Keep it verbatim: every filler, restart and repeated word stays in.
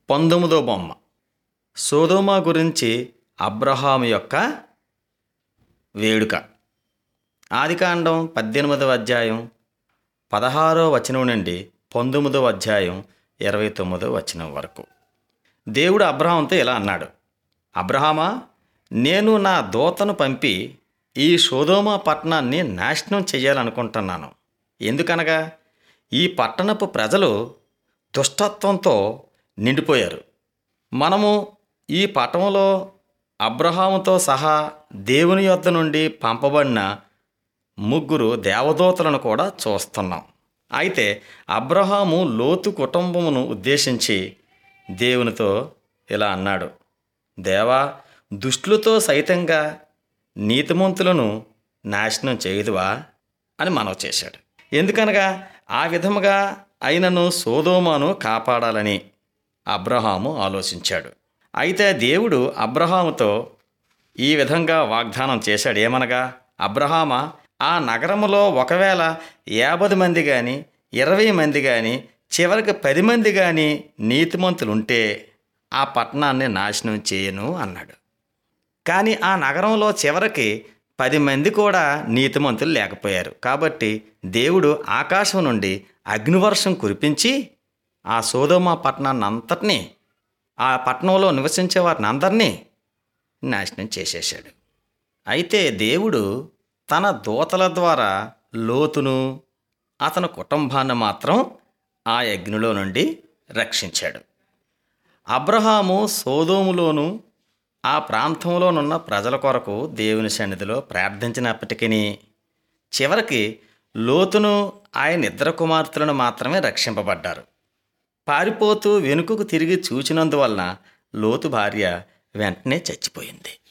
పంతొమ్మిదో బొమ్మ సొదొమ గురించి అబ్రహాము యొక్క వేడుక. ఆదికాండం పద్దెనిమిదవ అధ్యాయం పదహారో వచనం నుండి పంతొమ్మిదవ అధ్యాయం ఇరవై తొమ్మిదో వచనం వరకు. దేవుడు అబ్రహాముతో ఇలా అన్నాడు, అబ్రహామా, నేను నా దూతను పంపి ఈ సొదొమ పట్టణాన్ని నాశనం చేయాలనుకుంటున్నాను. ఎందుకనగా ఈ పట్టణపు ప్రజలు దుష్టత్వంతో నిండిపోయారు. మనము ఈ పట్టణంలో అబ్రహాముతో సహా దేవుని యొద్ద నుండి పంపబడిన ముగ్గురు దేవదూతలను కూడా చూస్తున్నాం. అయితే అబ్రహాము లోతు కుటుంబమును ఉద్దేశించి దేవునితో ఇలా అన్నాడు, దేవా, దుష్టులతో సైతంగా నీతిమంతులను నాశనం చేయదువా అని మనవి చేశాడు. ఎందుకనగా ఆ విధముగా అయినను సొదొమను కాపాడాలని అబ్రహాము ఆలోచించాడు. అయితే దేవుడు అబ్రహాముతో ఈ విధంగా వాగ్దానం చేశాడు, ఏమనగా, అబ్రహామా, ఆ నగరములో ఒకవేళ యాభై మంది కానీ ఇరవై మంది కానీ చివరికి పది మంది కానీ నీతిమంతులుంటే ఆ పట్టణాన్ని నాశనం చేయను అన్నాడు. కానీ ఆ నగరంలో చివరికి పది మంది కూడా నీతిమంతులు లేకపోయారు. కాబట్టి దేవుడు ఆకాశం నుండి అగ్నివర్షం కురిపించి ఆ సొదొమ పట్టణాన్ని అంతటినీ, ఆ పట్టణంలో నివసించే వారిని అందరినీ నాశనం చేసేసాడు. అయితే దేవుడు తన దూతల ద్వారా లోతును అతని కుటుంబాన్ని మాత్రం ఆ అగ్నిలో నుండి రక్షించాడు. అబ్రహాము సొదొమలోను ఆ ప్రాంతంలోనున్న ప్రజల కొరకు దేవుని సన్నిధిలో ప్రార్థించినప్పటికీ చివరికి లోతును ఆయన ఇద్దరు కుమార్తెలను మాత్రమే రక్షింపబడ్డారు. పారిపోతూ వెనుకకు తిరిగి చూచినందువలన లోతు భార్య వెంటనే చచ్చిపోయింది.